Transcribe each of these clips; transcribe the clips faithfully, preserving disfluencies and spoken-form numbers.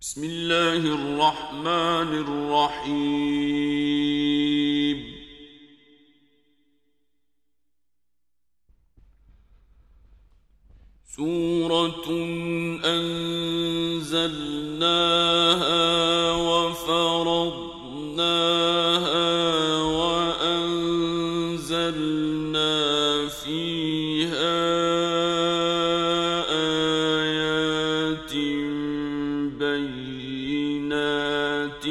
بسم الله الرحمن الرحيم. سورة أنزلناها وفرضناها وأنزلنا فيها آيات بينات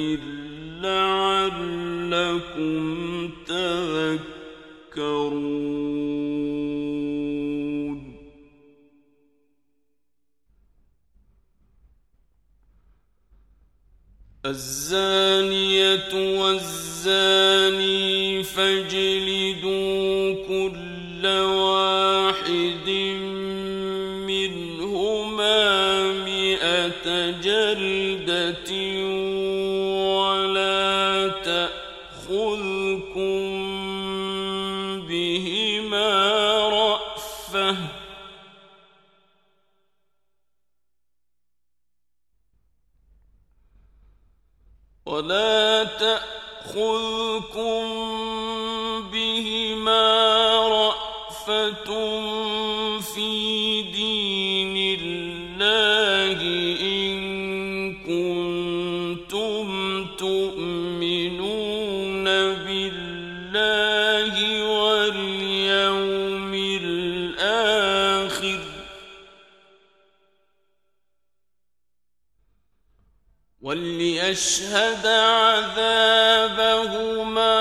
لعلكم تذكرون. الزانية والزاني فاجلدوا كل واحد منهما مئة جلدة ولا تأخذكم بهما رأفة ولا تأخذكم بهما رأفة في دين الله إن كنتم تؤمنون بالله واليوم الآخر وليشهد عذابهما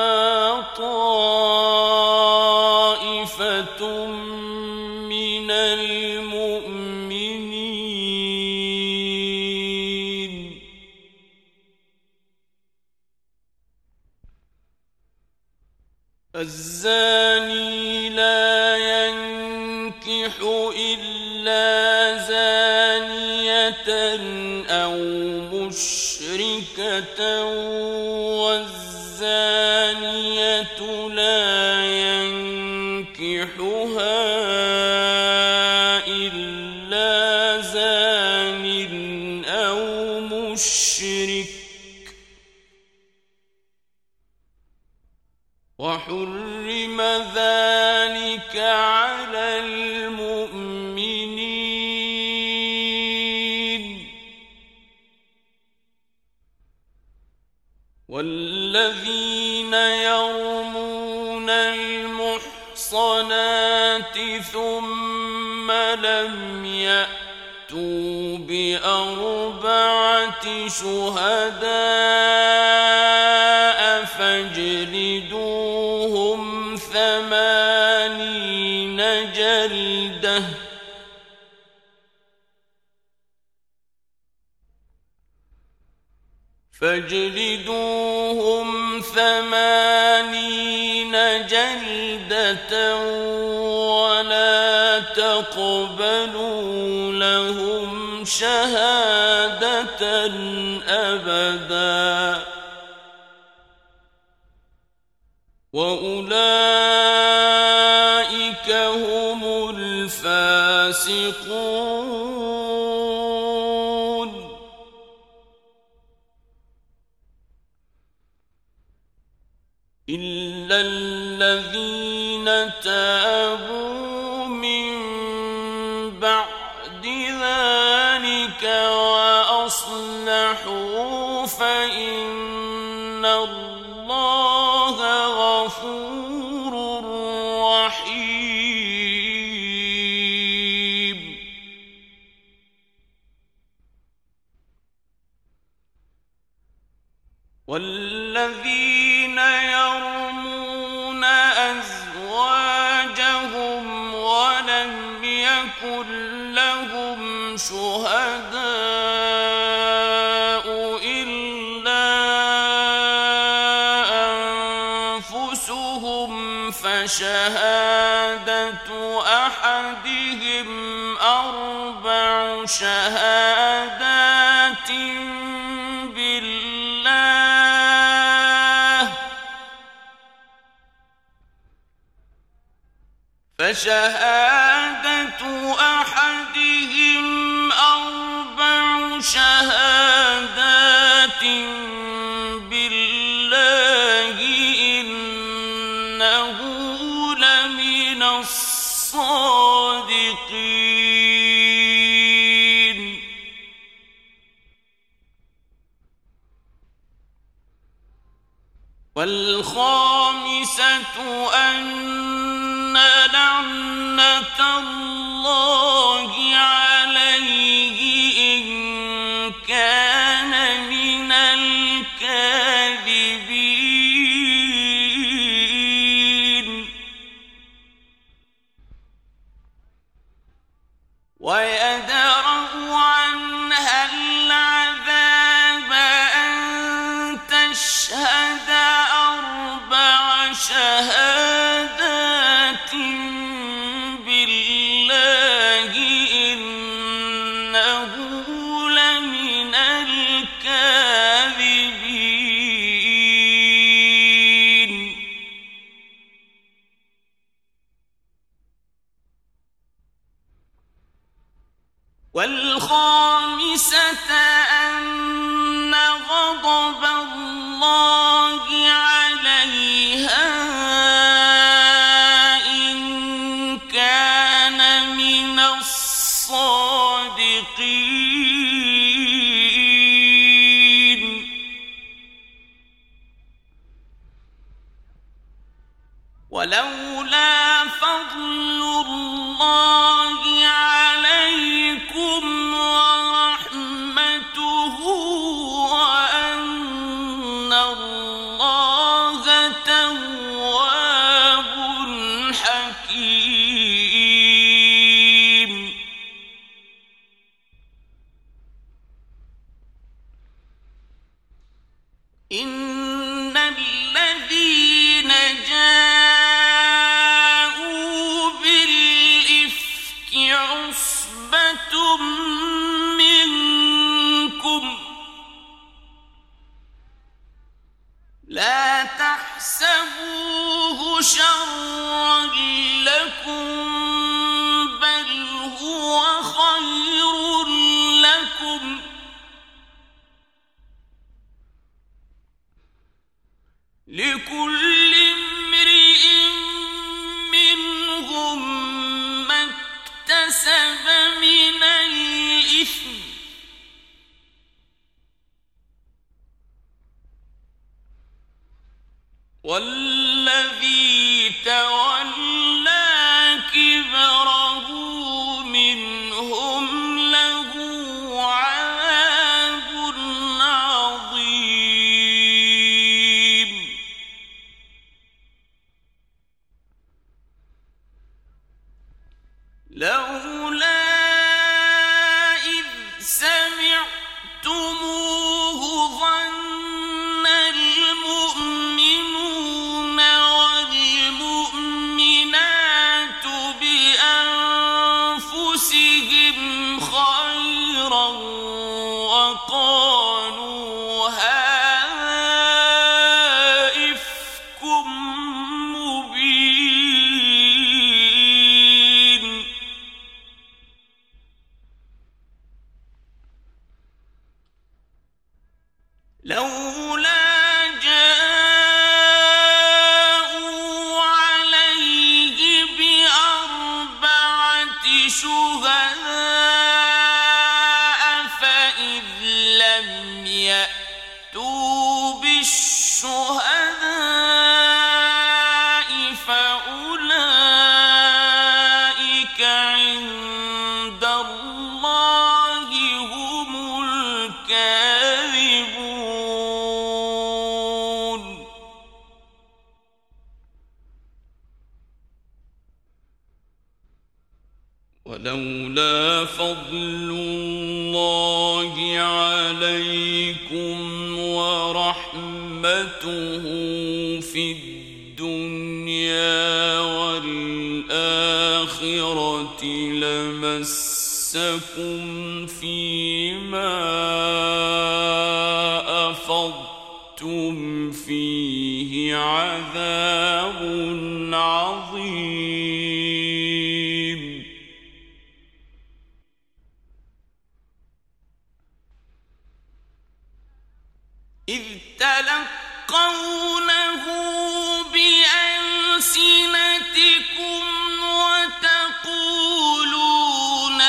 طائفة من المؤمنين. الزاني لا ينكح إلا زانية أو مشركة والزانية لا ينكحها إلا زان أو مشرك وحرم ذلك على المؤمنين. والذين يرمون المحصنات ثم لم يأتوا بأربعة شهداء فاجلدوهم ثمانين جلدة فاجلدوهم ثمانين جلدة ولا تقبلوا لهم شهادة أبدا وأولئك هم الفاسقون. إلا الذين تابوا من بعد ذلك وأصلحوا فإن الله غفور رحيم. والذين يرمون أزواجهم ولم يكن لهم شهداء إلا أنفسهم فشهادة أحدهم أربع شهادات فشهادة أحدهم أربع شهادات بالله إنه لمن الصادقين والخامسة أن لعنة الله عليه إن كان من الكاذبين ويدرأ عنها العذاب أن تشهد أربع شهادات بالله إنه لمن الكاذبين والخامسة أن غضب الله عليها إن كان من الصادقين ولولا فضل الله عليكم ورحمته وأن الله تواب حكيم إن الذين جاءوا بالإفك عصبة منكم لا تحسبوه شرا لكم بل هو خير لكم لكل امرئ منهم ما اكتسب من الإثم والذي تولى كبره منهم له عذاب عظيم لولا إذ سمعتموه ظن المؤمنون والمؤمنات بأنفسهم خيرا وقالوا هذا إفك مبين لولا جاءوا عليه بأربعة شهداء فإذ لم يأتوا بالشهداء فأولئك عند الله هم الكاذبون ولولا فضل الله عليكم ورحمته في الدنيا والآخرة لمسكم فيما أفضتم فيه عذاب عظيم إذ تلقونه بألسنتكم وتقولون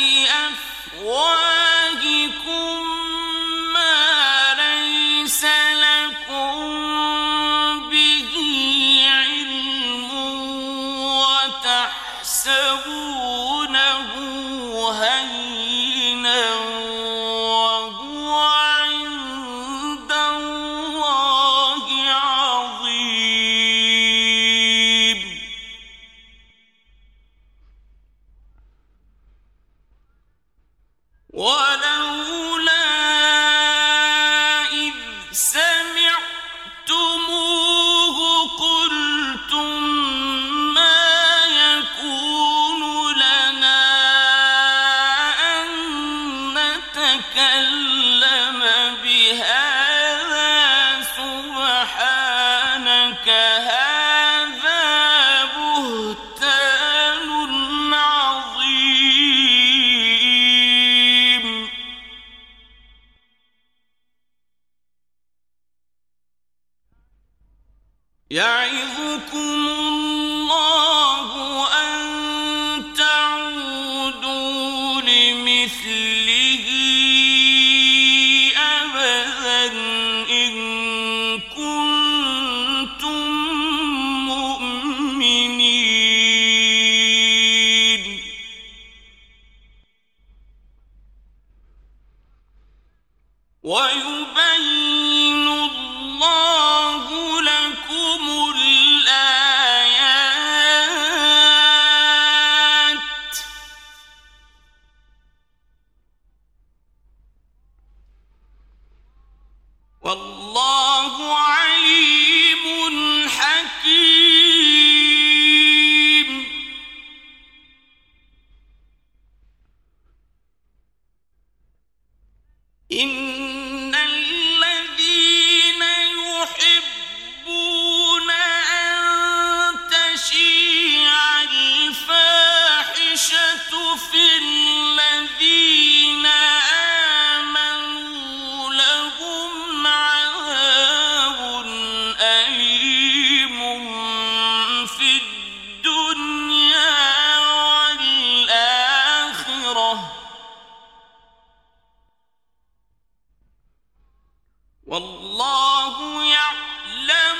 بأفواهكم ما ليس لكم به علم وتحسبونه هينا وهو عند الله عظيم. ولولا إذ سمعتموه قلتم ما يكون لنا أن نتكلم بهذا سبحانك هذا بهتان عظيم. يعظكم الله أن تعودوا لمثله أبدا إن كنتم مؤمنين. ويبين الله لكم الآيات والله عليم حكيم. إن الذين يحبون أن تشيع الفاحشة في الذين آمنوا لهم عذاب أليم في الدنيا والآخرة والله يعلم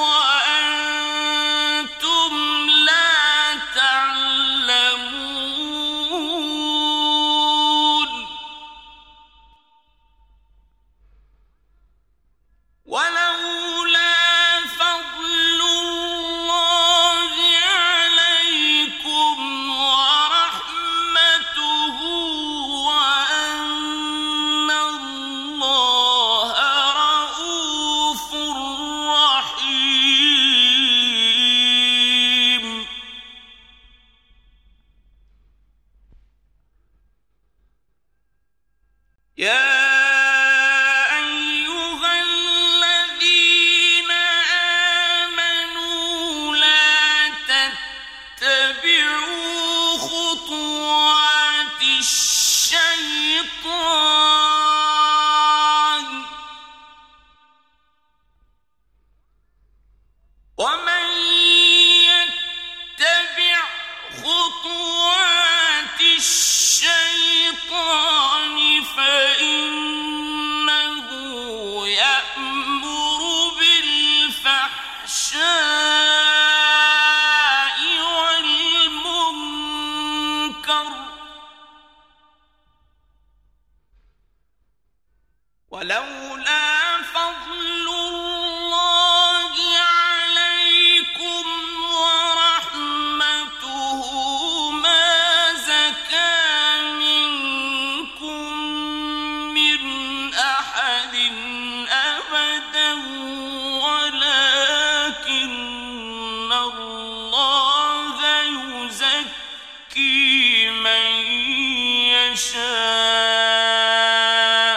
وأنتم لا تعلمون. ولولا فضل الله عليكم ورحمته وأن الله رؤوف رحيم. يا أيها الذين آمنوا لا تتبعوا خطوات الشيطان ومن يتبع خطوات الشيطان فإنه يأمر بالفحشاء والمنكر ولولا فضل الله عليكم ورحمته ما زكى منكم من أحد أبدا ولكن الله يزكي من يشاء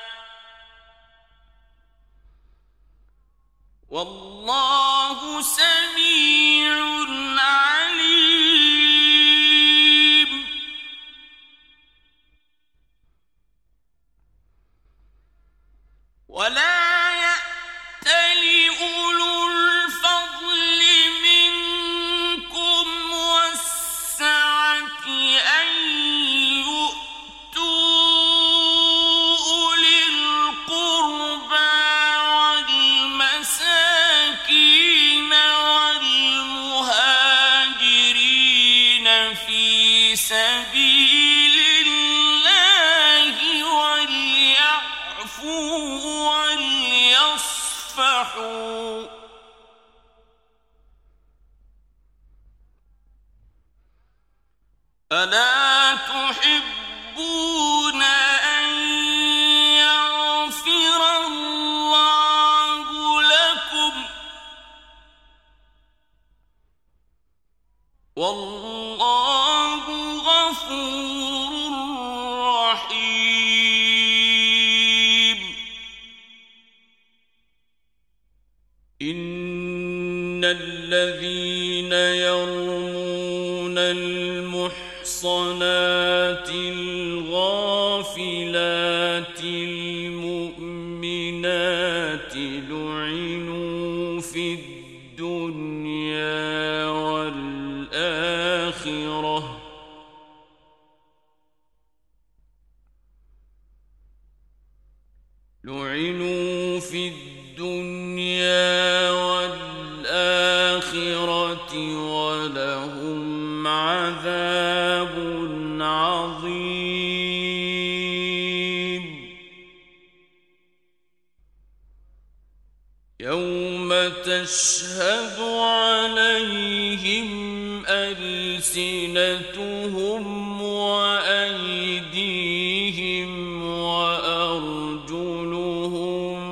والله سميع عليم. ولا وليصفحوا ألا تحبون أن يغفر الله لكم والله غفور رحيم إن الذين يرمون المحصنات الغافلات المؤمنات لعنوا في الدنيا والآخرة لعنوا في الدنيا والآخرة ولهم عذاب عظيم يوم تشهد عليهم ألسنتهم وأيديهم وأرجلهم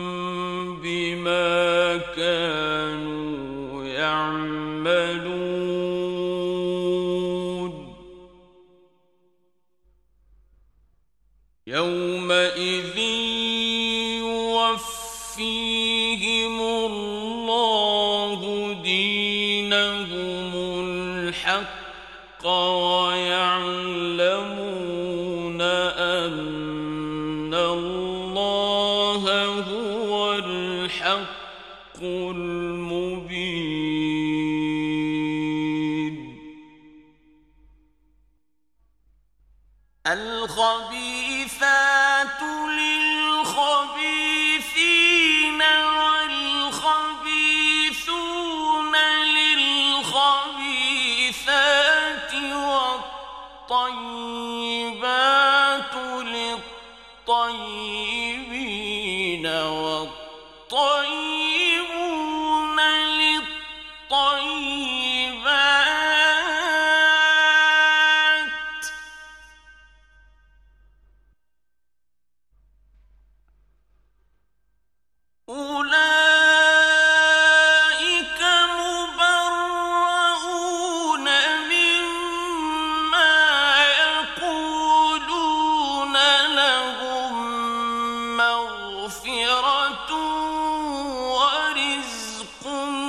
بما كانوا يعملون يومئذ يوفيهم الله دينهم الحق ويعلمون أن الله هو الحق المبين الخبيثات للخبيثين والخبيثون للخبيثات والطيبات للطيبين والطيبون للطيبات أولئك مبرؤون مما يقولون لهم مغفرة ورزق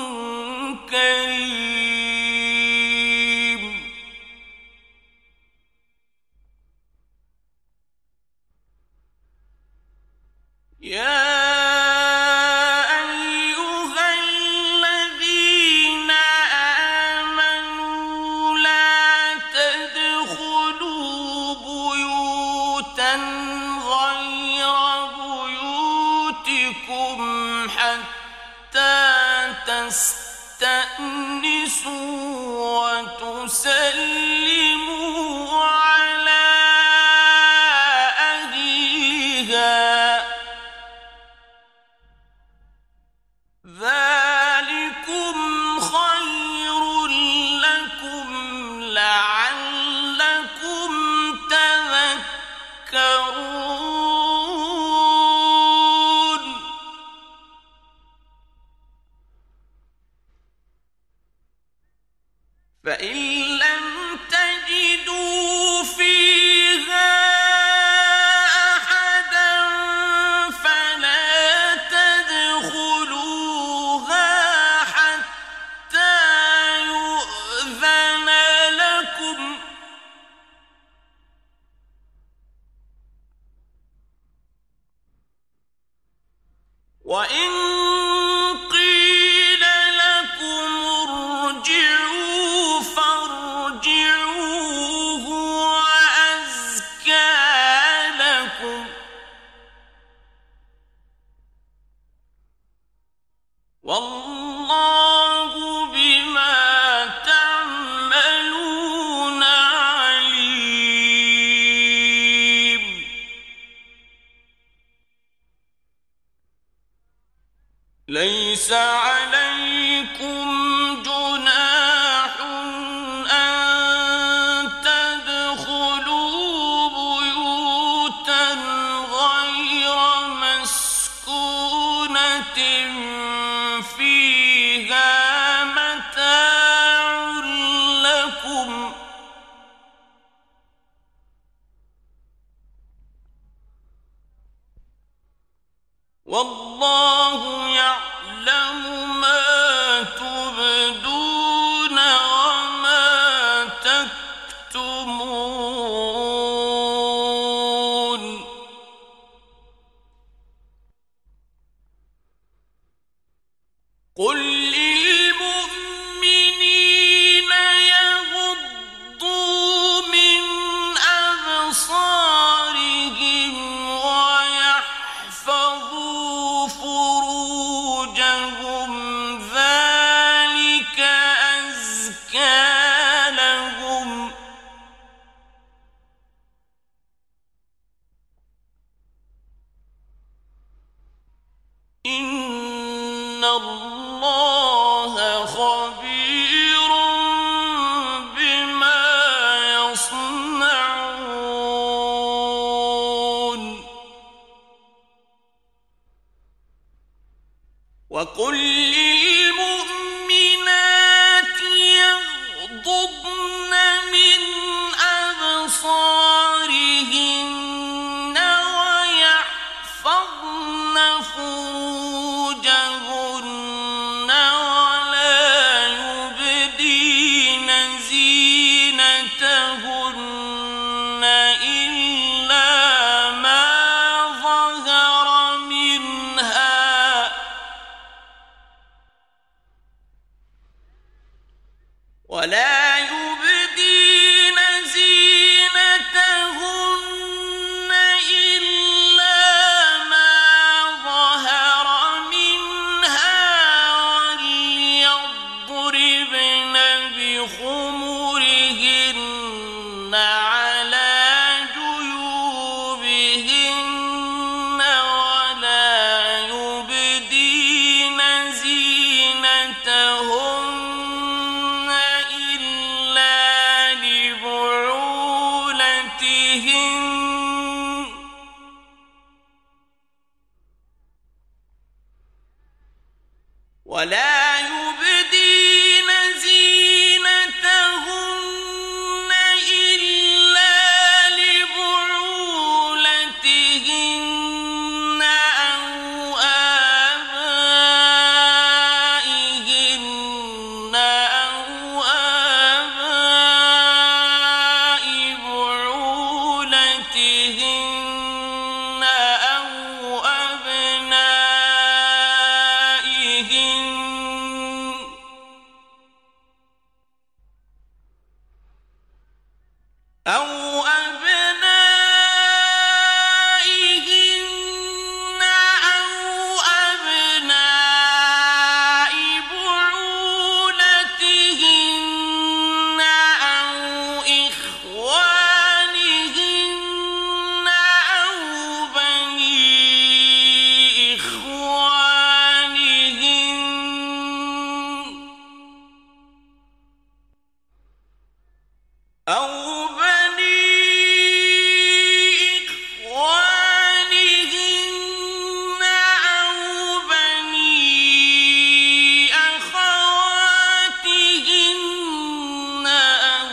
كريم يا تستأنسوا وتسلموا على أهلها ذلكم خير لكم لعلكم تذكرون فإن لم ليس عليكم جناح أن تدخلوا بيوتا غير مسكونة فيها متاع لكم والله يعلم ما تبدون وما تكتمون قل للمؤمنين يغضوا من أبصارهم ويحفظوا فروجهم ذلك أزكى لهم إن الله خبير بما يصنعون وقل للمؤمنات يغضضن من أبصارهن ويحفظن فروجهن ولا يبدين زينتهن إلا ما ظهر منها ولا يبدين زينتهن إلا ما ظهر منها وليضربن بخمرهن على جيوبهن ولا يبدين زينتهن إلا لبعولتهن ولا يبدين زينتهن إلا لبعولتهن أو آبائهن أو آباء بعولتهن أو أبنائهن أو أبنائهن أو أبناء بعولتهن أو إخوانهن أو بني إخوانهن أو بني إخوانهن أو بني أخواتهن أو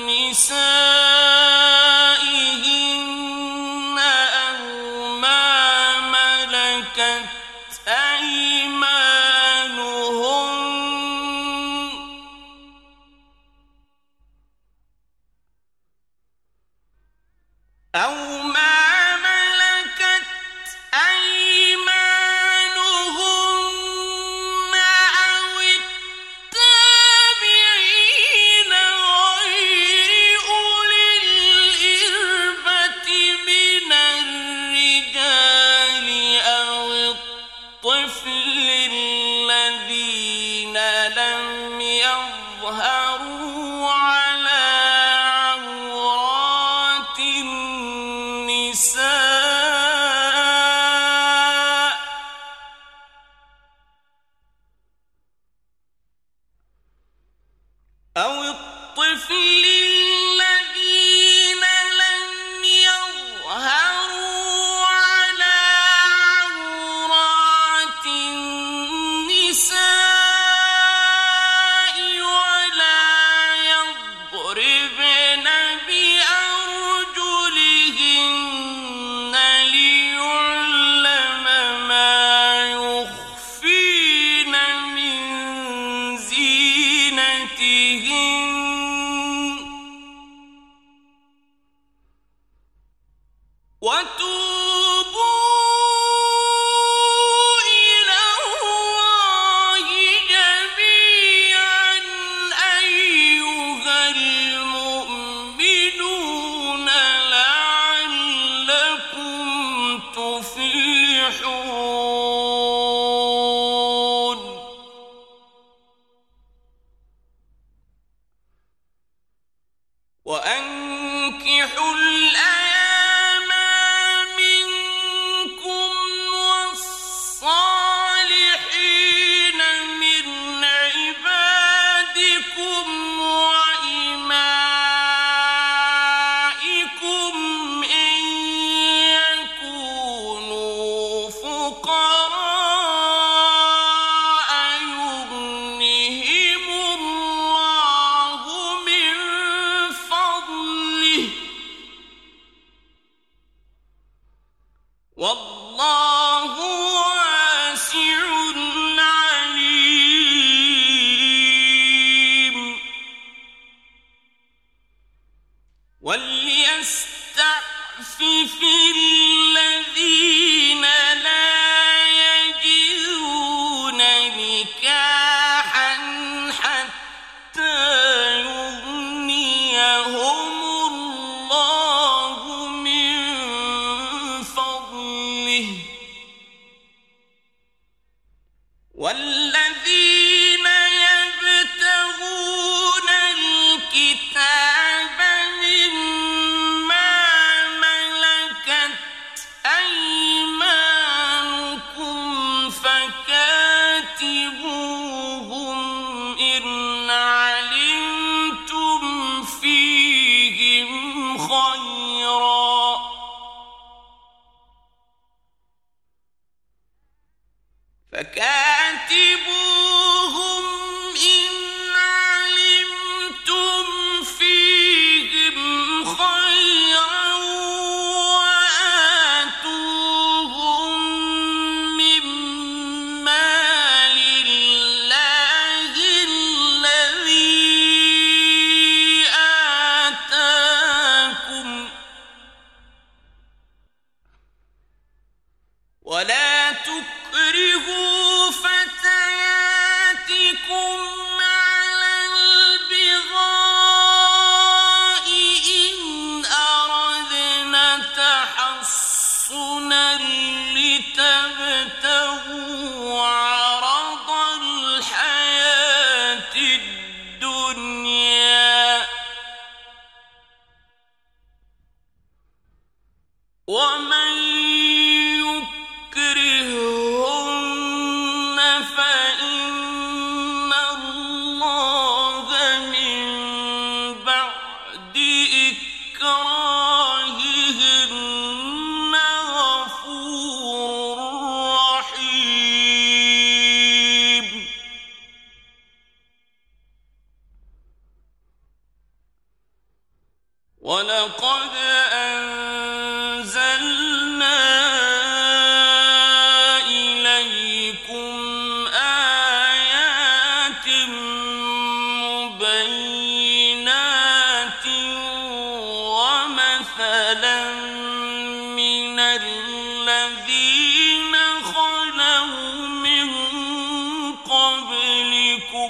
نسائهن أو ما ملكت أيمانهن أو ما ملكت أيمانهن أو التابعين غير أولي الإربة من الرجال أو الطفل تفلحون وأنكحوا الأيام منكم والصالحين من عبادكم وإمائكم إن يكونوا فقراء يغنهم الله من فضله والله واسع عليم وليستعفف الذين لا يجدون نكاحا حتى يغنيهم الله من فضله والذين يبتغون الكتاب مما ملكت أيمانكم فكاتبوهم إن علمتم فيهم خيرا فكاتبوهم إن علمتم فيهم خيرا وآتوهم من مال الله الذي آتاكم ولا تكرهوا فتياتكم على البغاء إن أردنا تحصنا لتبتغوا عرض الحياة الدنيا ومن يكرهن فإن الله من بعد إكراههن غفور رحيم ولقد أنزلنا إليكم آيات مبينات ومثلا من الذين خلوا من قبلكم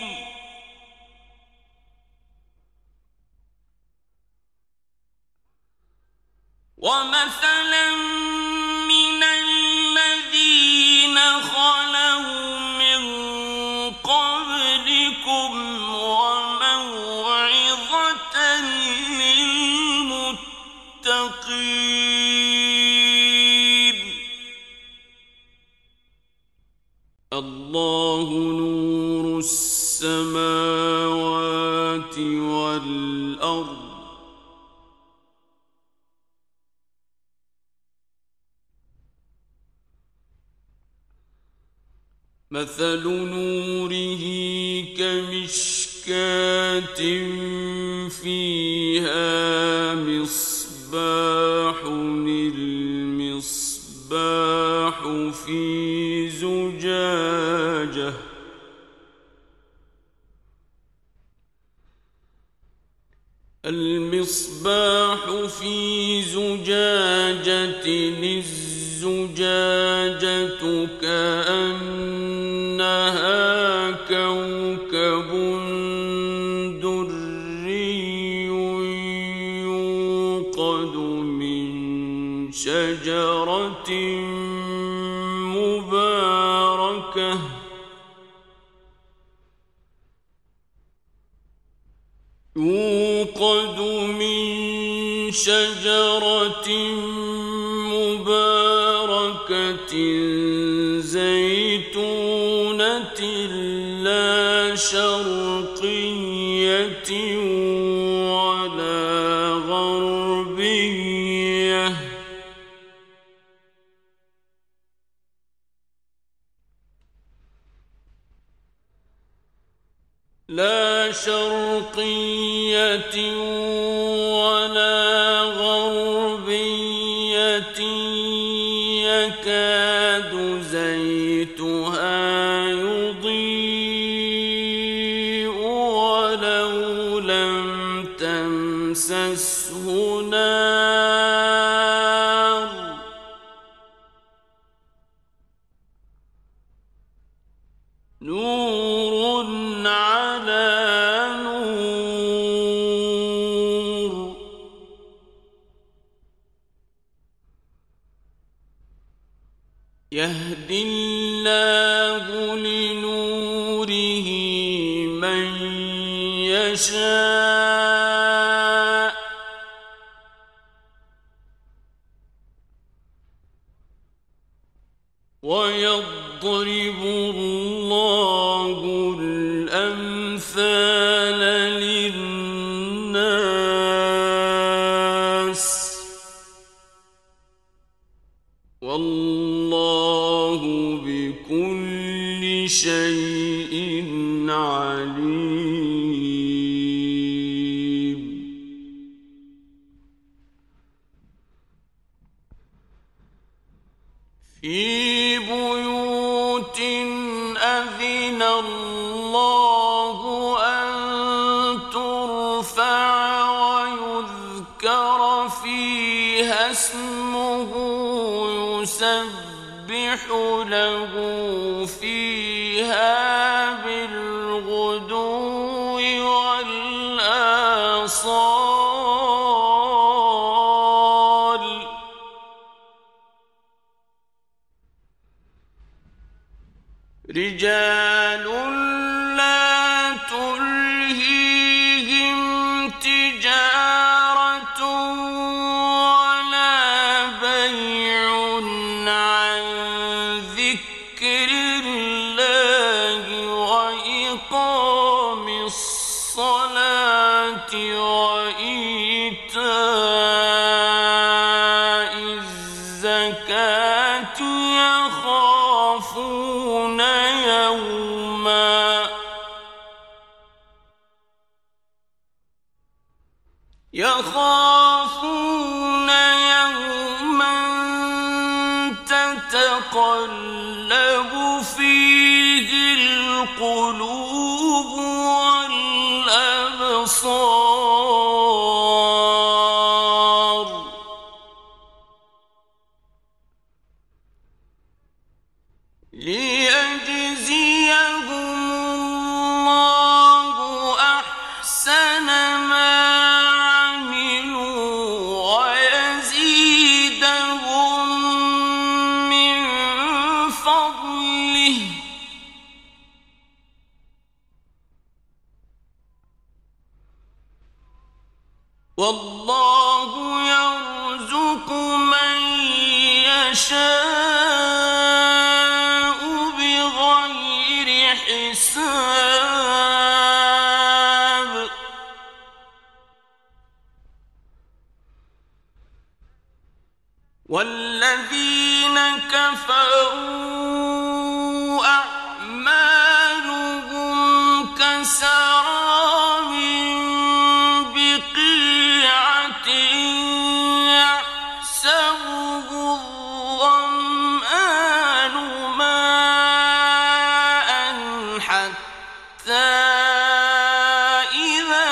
ومثلا من الذين خلوا من قبلكم وموعظة للمتقين الله نور السماوات والأرض مثل نوره كمشكاة فيها مصباح المصباح في زجاجة المصباح في زجاجة الزجاجة كأنها كوكب دري يوقد من شجرة مباركة يوقد من شجرة مباركة زيتونة لا شرقية ولا غربية لا شرقية ولا غربية يكاد زيتها يضيء ولو لم تمسسه نار نور على نور يهدي الله لنوره من يشاء ويضرب الله الأمثال للناس والله بكل شيء عليم. في بيوت أذن الله أن ترفع ويذكر فيها اسمه يسبح له فيها بالغدو والآصال رجال لا تلهيهم تجارة ولا بيع عن ذكر الله وإقام الصلاة وإيتاء الزكاة يخافون يوما يخافون يوما تتقلب فيه القلوب والأبصار ليجزيهم الله أحسن ما عملوا ويزيدهم من فضله والله يرزق من يشاء بغير حساب والذين كفروا أعمالهم كسراب بقيعة يحسبه الظمآن ماء حتى إذا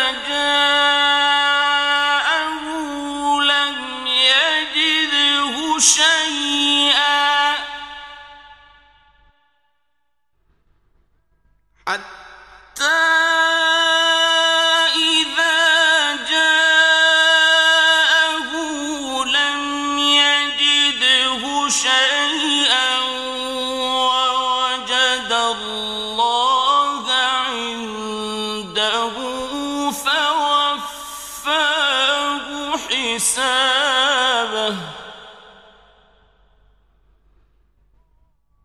جاءه لم يجده شيئا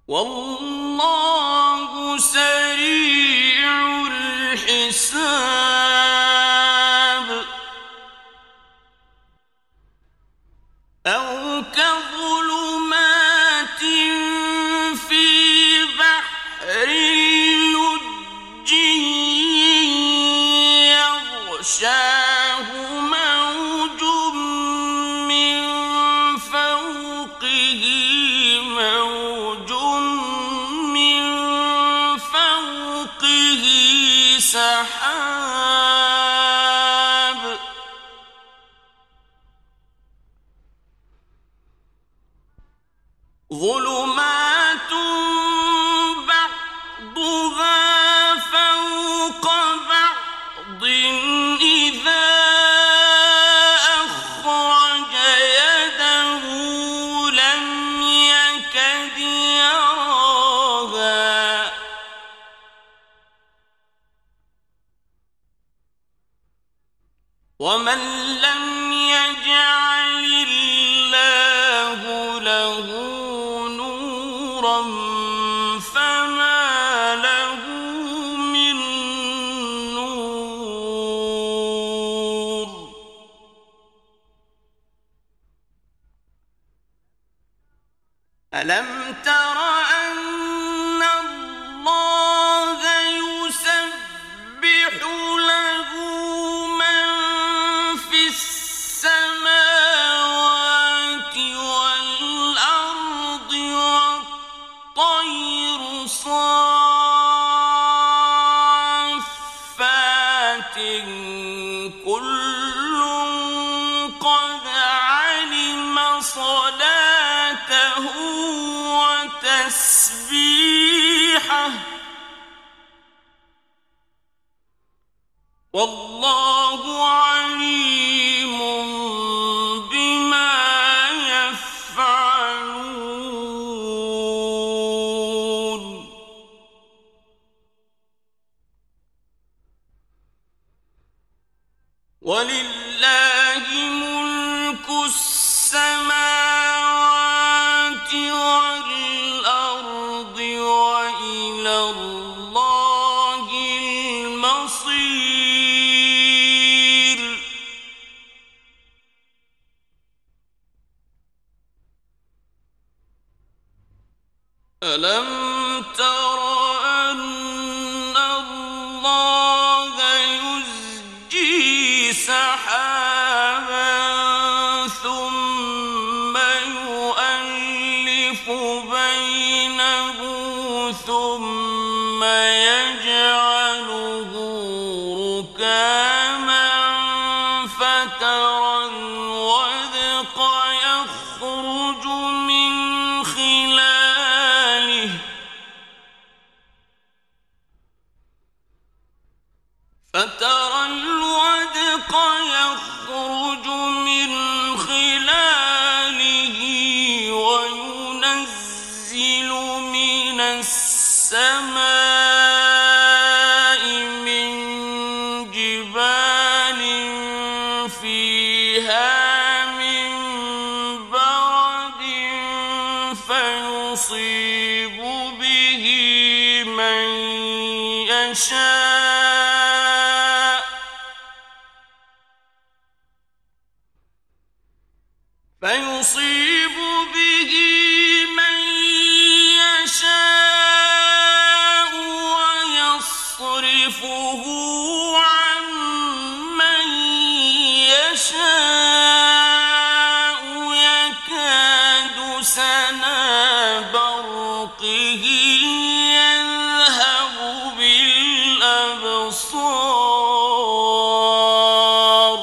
والله سريع الحساب أو كظلمات في بحر لجي يغشاه موج من فوقه موج من فوقه سحاب ظلمات بعضها فوق بعض إذا أخرج يده لم يكد يراها ومن لم يجعل الله له نورا فما له من نور ألم تر أن الله يسبح له من في السماوات والأرض والطير صافات كل قد علم صلاته وتسبيحه والله عليم بما يفعلون ولله ملك السماوات والأرض وإلى الله المصير ألم تر أن الله يزجي سحابا ثم يؤلف بينه ثم يجعله ركاما فترى الودق يخرج من خلاله فترى الودق يخرج من خلاله وينزل من السماء من جبال فيها من برد فيصيب به من يشاء فيصيب به من يشاء ويصرفه عن من يشاء يكاد سنا برقه يذهب بالأبصار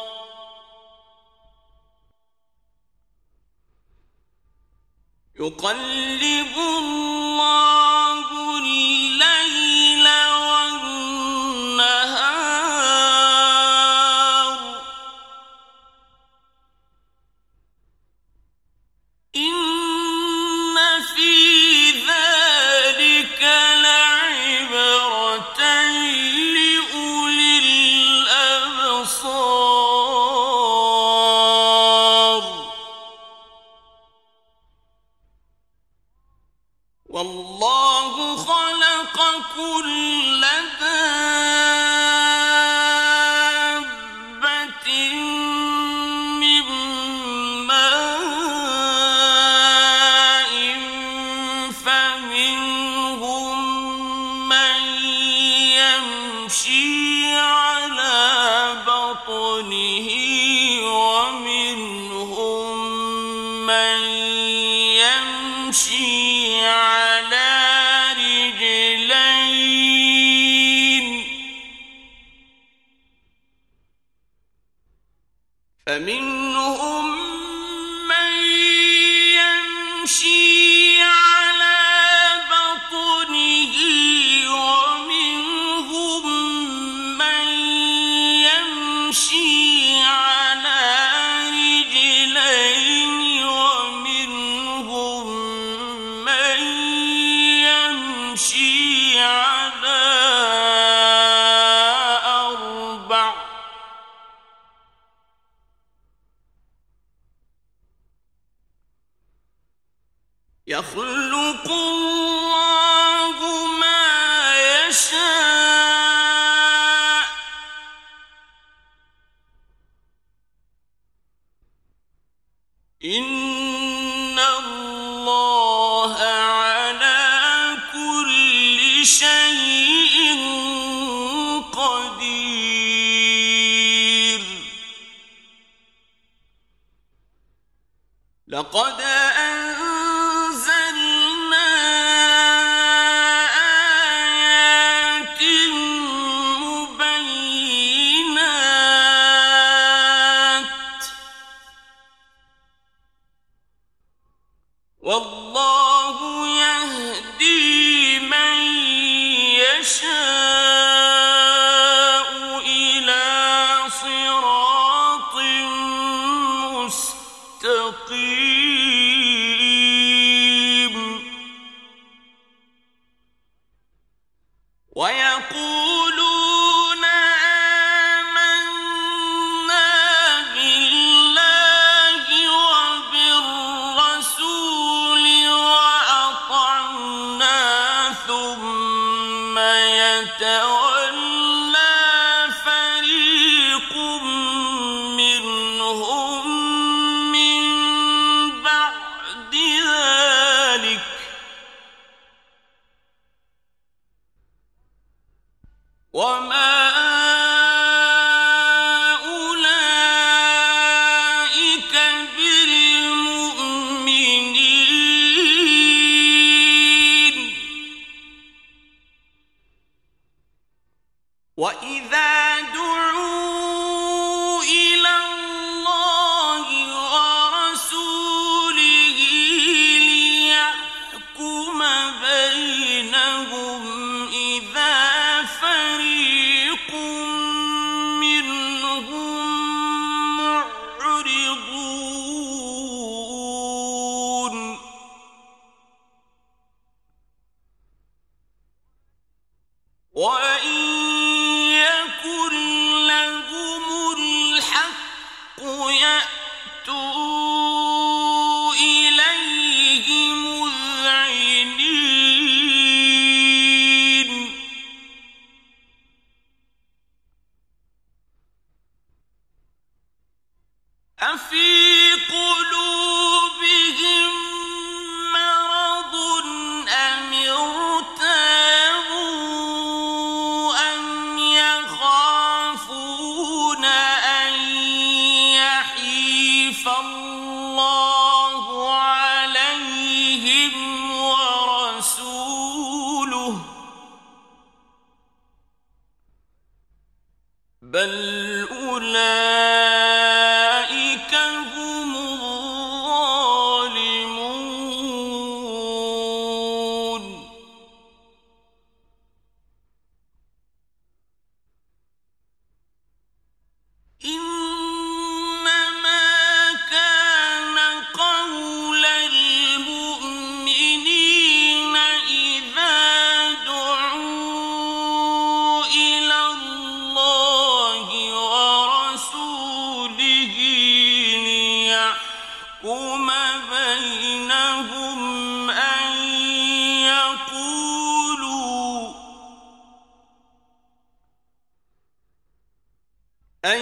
يقلب الله الليل والنهار إن في ذلك لعبرة لأولي الأبصار والله خلق كل دابة من ماء فمنهم من يمشي على بطنه ومنهم من يمشي على رجلين فمنهم من يمشي على بطنه ومنهم من يمشي على رجلين ومنهم من يمشي على أربع يخلق الله ما يشاء إن الله على كل شيء قدير لقد أنزلنا آيات مبينات والله يهدي من يشاء إلى صراط مستقيم ويقولون آمنا بالله وبالرسول وأطعنا ثم يتولى فريق منهم من بعد ذلك وما أولئك بالمؤمنين وإذا دعوا إلى الله ورسوله ليحكم بينهم إذا فريق منهم معرضون وإن يكن لهم الحق يأتوا إليه مذعنين أفي قلوبهم مرض أم ارتابوا أم يخافون أن يحيف الله عليهم ورسوله بل أولئك هم الظالمون إنما كان قول المؤمنين إذا دعوا إلى الله ورسوله أن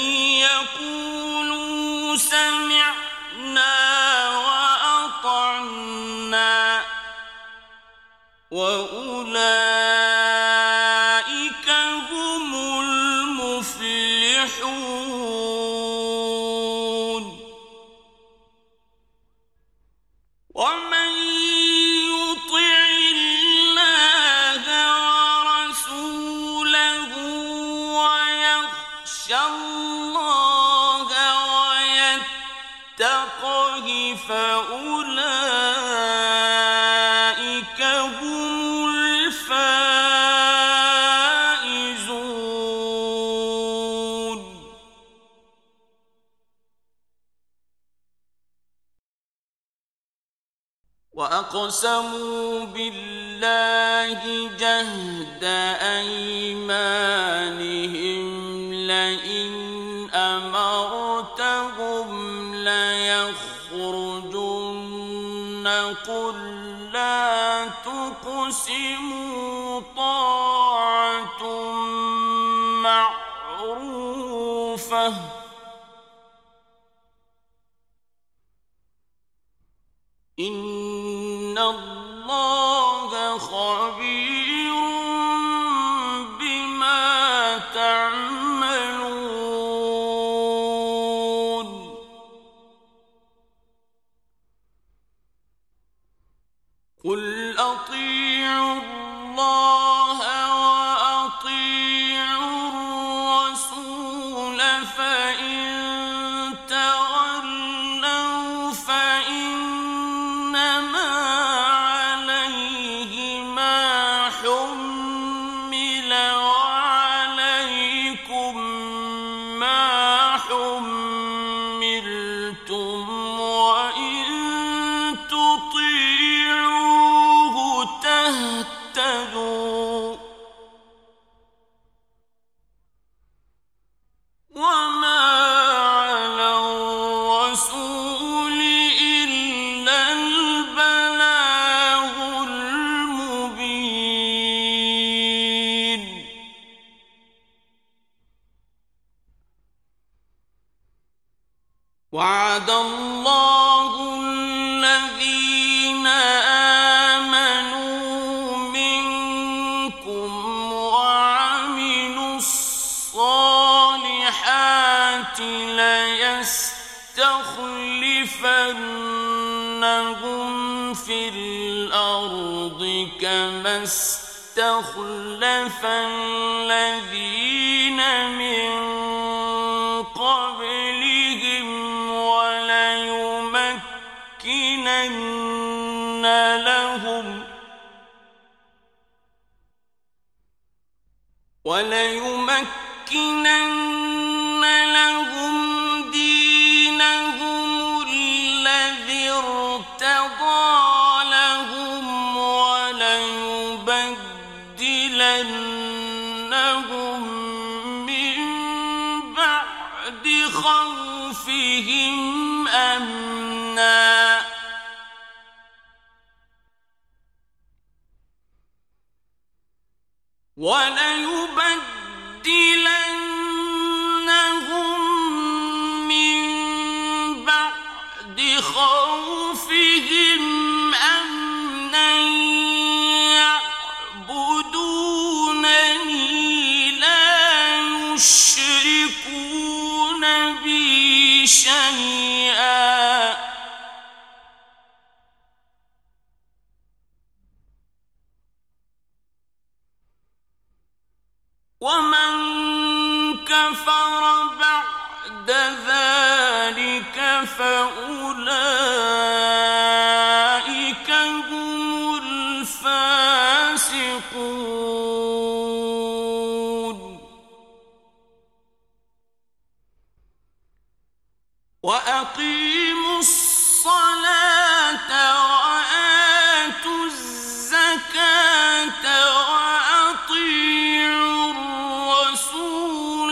يقولوا سمعنا وأطعنا وأولئك هم المفلحون ومن يطع الله ورسوله ويخشى الله ويتقه فأولئك هم الفائزون. وأقسموا بالله جهد أيمانهم لئن أمرتهم ليخرجن قل لا تقسموا طاعة معروفة إن الله خبير بما تعملون. قل أطيعوا الله وأطيعوا الرسول فإن تولوا فإنما عليه ما حمل وعليكم ما حملتم وإن تطيعوه تهتدوا وما على الرسول إلا البلاغ المبين. وعد الله الذين آمنوا منكم وعملوا الصالحات ليستخلفنهم في الأرض كما استخلف الذين من قبلهم وليمكنن لهم وليمكنن لهم دينهم الذي ارتضى لهم وليبدلنهم من بعد خوفهم أمنا وليبدلنهم من بعد خوفهم أمنا يعبدونني لا يشركون بي شيئا ومن كفر بعد ذلك فأولئك هم الفاسقون. وأقيموا الصلاة وآتوا الزكاة وأطيعوا الرسول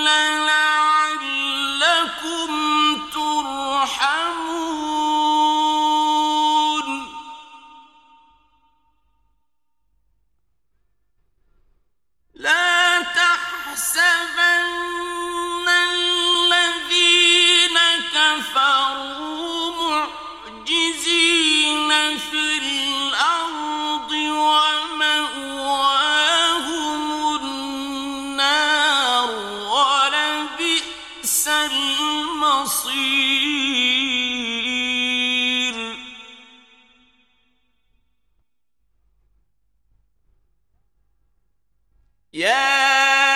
لعلكم ترحمون. يا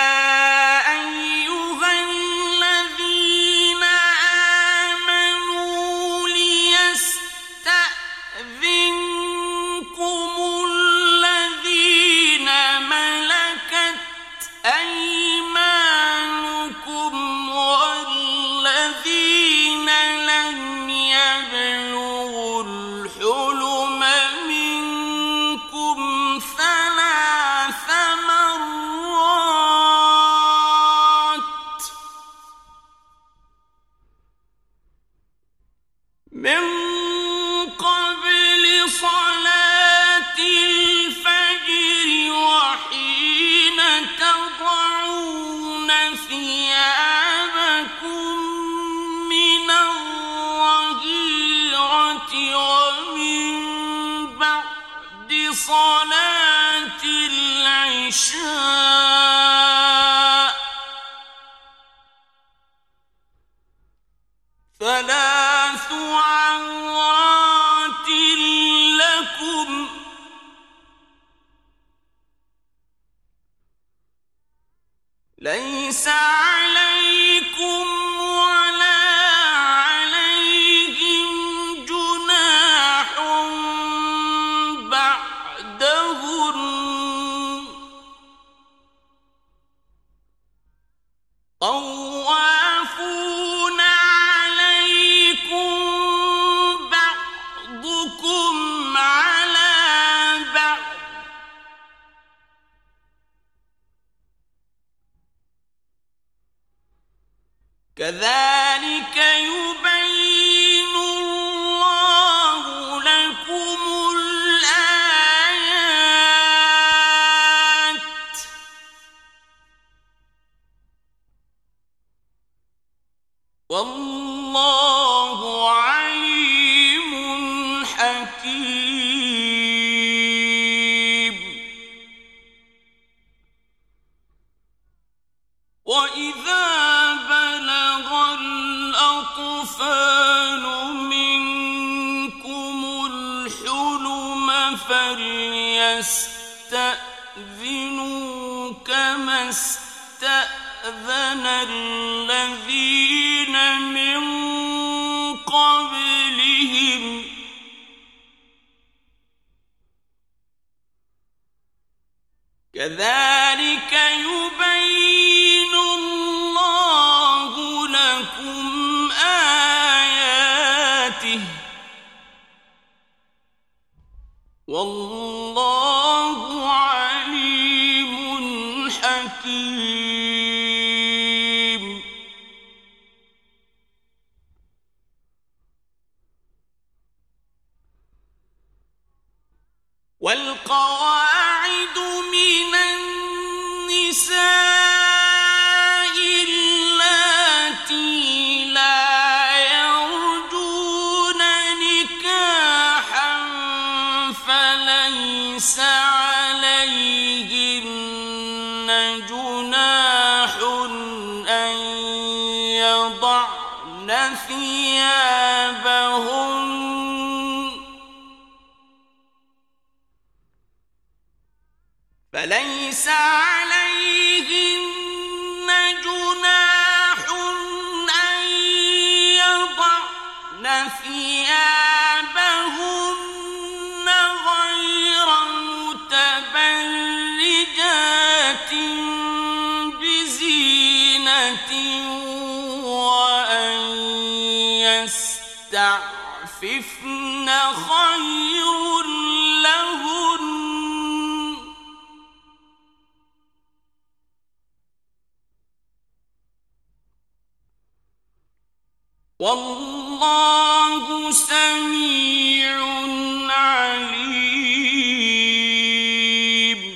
صلاة العشاء ثلاث عورات لكم ليس عليكم ولا عليهم جناح بعدهن طوافون عليكم بعضكم على بعض كذلك يبين الله لكم الآيات والله عليم حكيم. وإذا بلغ الأطفال منكم الحلم فليستأذنوا كما استأذن الذين من قبلهم كذلك يبين الله لكم آياته والله عليم حكيم. والقواعد من النساء اللاتي لا يرجون نكاحا فليس عليهن جناح أن يضعن ثيابهن فليس عليهن جناح أن يضعن ثيابهن غير متبرجات بزينة وأن يستعففن خير لهن والله سميع عليم.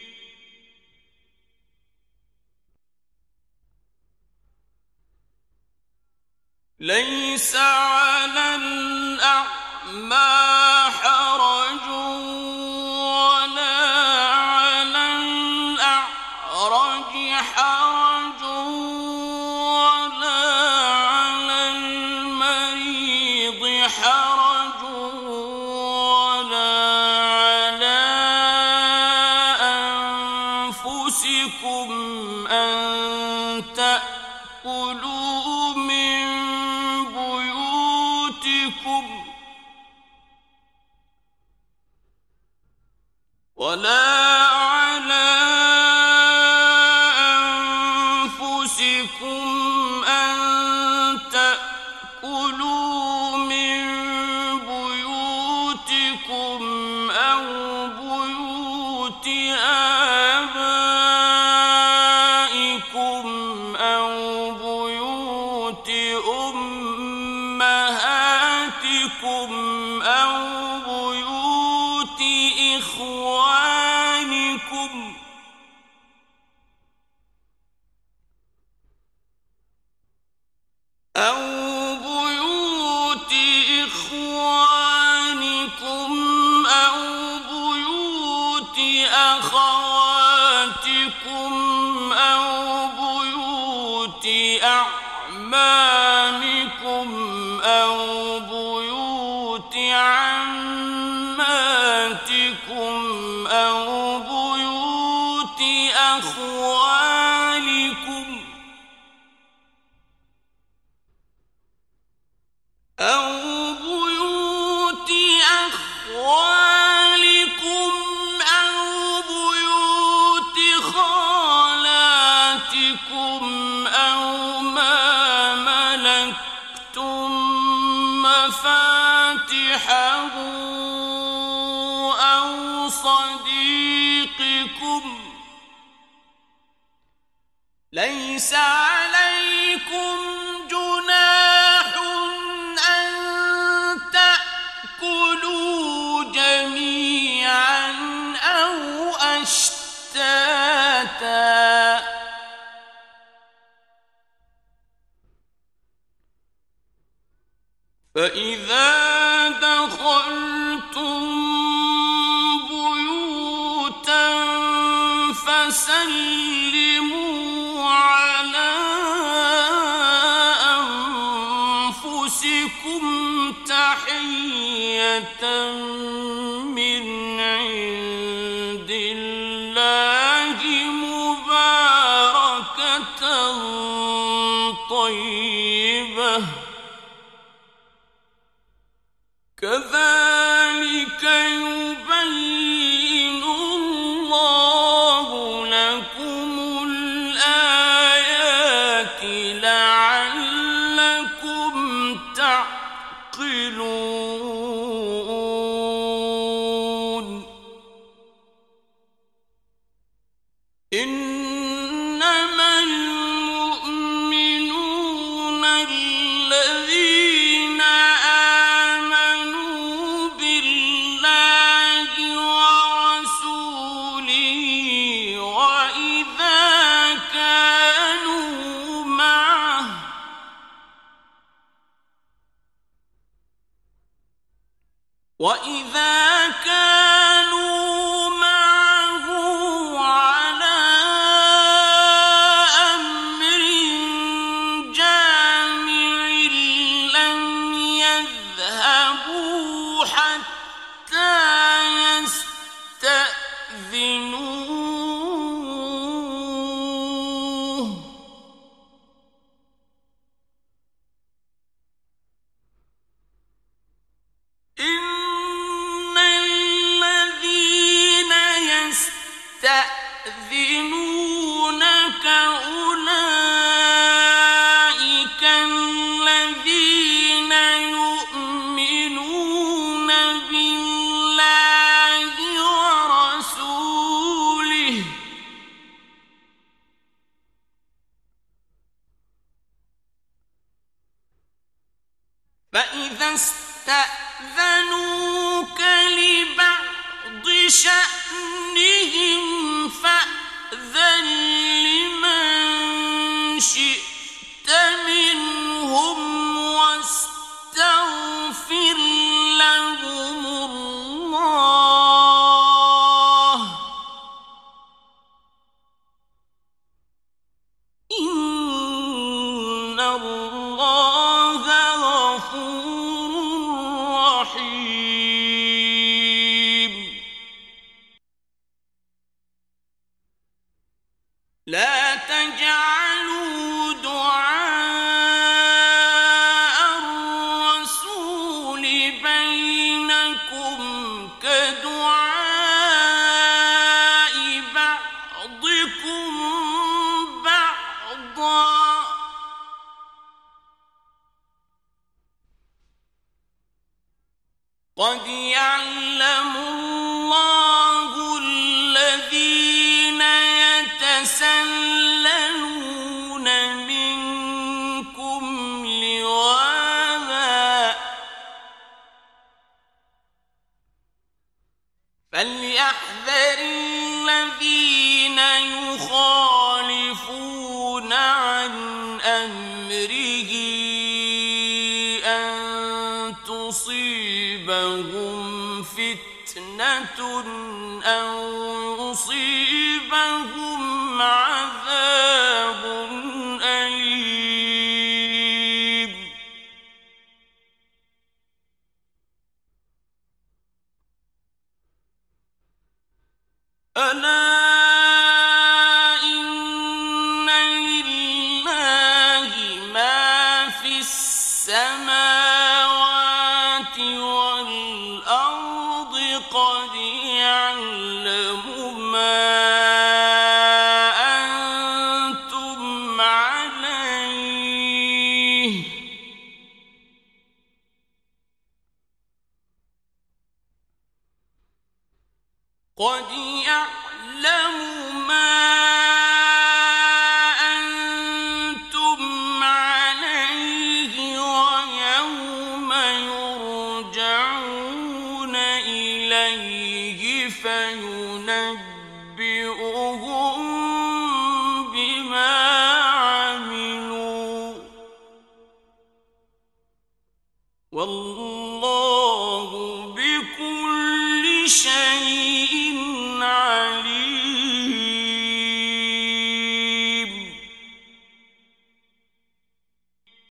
ليس على الأعمى حرج ولا على الأعرج حرج ولا على المريض حرج ولا على أنفسكم أنفسكم أن تأكلوا من بيوتكم ولا على أنفسكم أن تأكلوا من بيوتكم أو بيوت آبائكم أو بيوت أمهاتكم أو بيوت إخوانكم أو بيوت إخوانكم أو بيوت أخواتكم أو بيوت أعمامكم أو بيوت عماتكم أو بيوت أخوالكم أو بيوت أخوالكم أو بيوت خالاتكم أو ما ملكتم مفاتحه أو صديقكم ليس عليكم جناح أن تأكلوا جميعا أو أشتاتا فإذا دخلتم بيوتا فسلموا على أنفسكم تحية من عند الله مباركة طيبة كذلك يبين الله لكم الآيات لعلكم تعقلون إنما المؤمنون الذين آمنوا بالله ورسوله وإذا كانوا معه وإذا كانوا معه على أمر جامع لم يذهبوا حتى يستأذنوه إن الذين يستأذنونك أولئك الذين يؤمنون بالله ورسوله فإذا استأذنوك لبعض شأنهم فأذن لمن شئت منهم واستغفر لهم الله إن الله غفور رحيم الذين يخالفون عن أمره أن تصيبهم فتنة أو يصيبهم عذاب أليم. ألا إن لله ما في السماوات والأرض قد يعلم ما أنتم عليه قد يعلم ما أنتم عليه ويوم يرجعون إليه فينبئهم بما عملوا والله بكل شيء